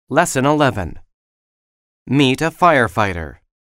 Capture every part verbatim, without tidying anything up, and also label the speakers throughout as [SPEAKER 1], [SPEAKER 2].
[SPEAKER 1] Lesson eleven. Meet a firefighter.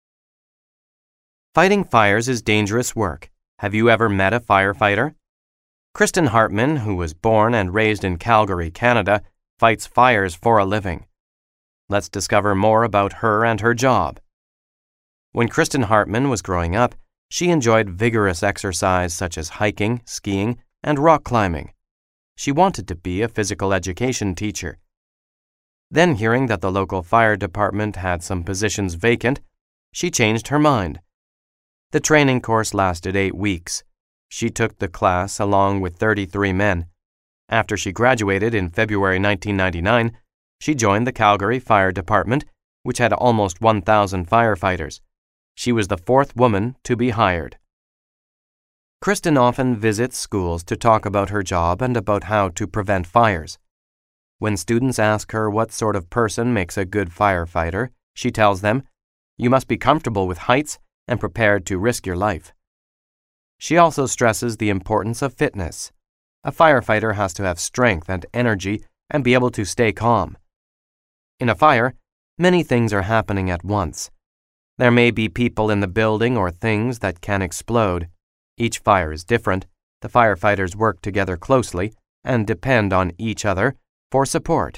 [SPEAKER 1] Fighting fires is dangerous work. Have you ever met a firefighter? Kristen Hartman, who was born and raised in Calgary, Canada, fights fires for a living. Let's discover more about her and her job. When Kristen Hartman was growing up, she enjoyed vigorous exercise such as hiking, skiing, and rock climbing. She wanted to be a physical education teacher. Then, hearing that the local fire department had some positions vacant, she changed her mind. The training course lasted eight weeks. She took the class along with thirty-three men. After she graduated in February nineteen ninety-nine, she joined the Calgary Fire Department, which had almost one thousand firefighters. She was the fourth woman to be hired. Kristen often visits schools to talk about her job and about how to prevent fires. When students ask her what sort of person makes a good firefighter, she tells them, "You must be comfortable with heights and prepared to risk your life." She also stresses the importance of fitness. A firefighter has to have strength and energy and be able to stay calm. In a fire, many things are happening at once. There may be people in the building or things that can explode. Each fire is different. The firefighters work together closely and depend on each other for support.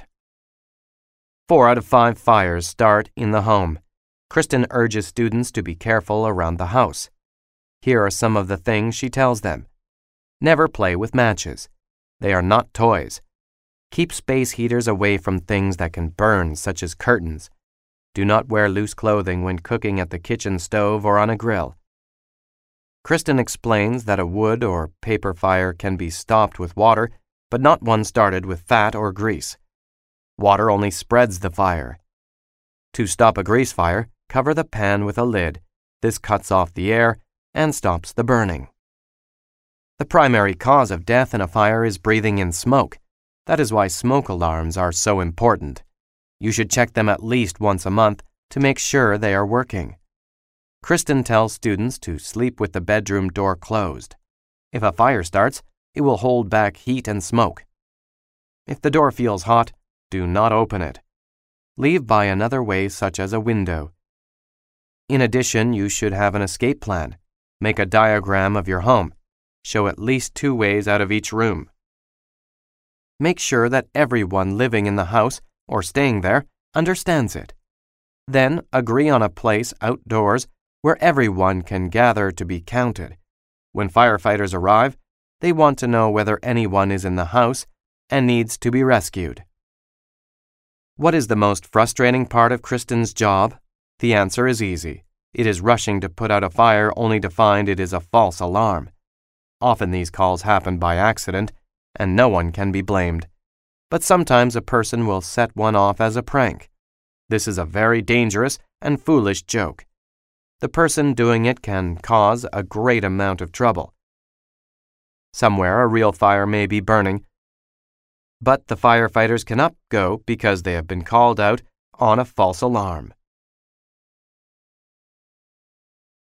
[SPEAKER 1] Four out of five fires start in the home. Kristen urges students to be careful around the house. Here are some of the things she tells them. Never play with matches. They are not toys. Keep space heaters away from things that can burn, such as curtains. Do not wear loose clothing when cooking at the kitchen stove or on a grill. Kristen explains that a wood or paper fire can be stopped with water, but not one started with fat or grease. Water only spreads the fire. To stop a grease fire, cover the pan with a lid. This cuts off the air and stops the burning. The primary cause of death in a fire is breathing in smoke. That is why smoke alarms are so important. You should check them at least once a month to make sure they are working. Kristen tells students to sleep with the bedroom door closed. If a fire starts, it will hold back heat and smoke. If the door feels hot, do not open it. Leave by another way, such as a window. In addition, you should have an escape plan. Make a diagram of your home. Show at least two ways out of each room. Make sure that everyone living in the house or staying there understands it. Then agree on a place outdoors where everyone can gather to be counted. When firefighters arrive, they want to know whether anyone is in the house and needs to be rescued. What is the most frustrating part of Kristen's job? The answer is easy. It is rushing to put out a fire only to find it is a false alarm. Often these calls happen by accident, and no one can be blamed. But sometimes a person will set one off as a prank. This is a very dangerous and foolish joke. The person doing it can cause a great amount of trouble. Somewhere a real fire may be burning, but the firefighters cannot go because they have been called out on a false alarm.